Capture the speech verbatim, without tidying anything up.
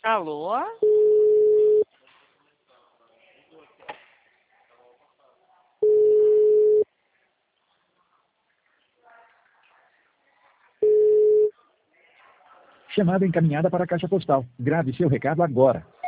Alô? Chamada encaminhada para a caixa postal. Grave seu recado agora.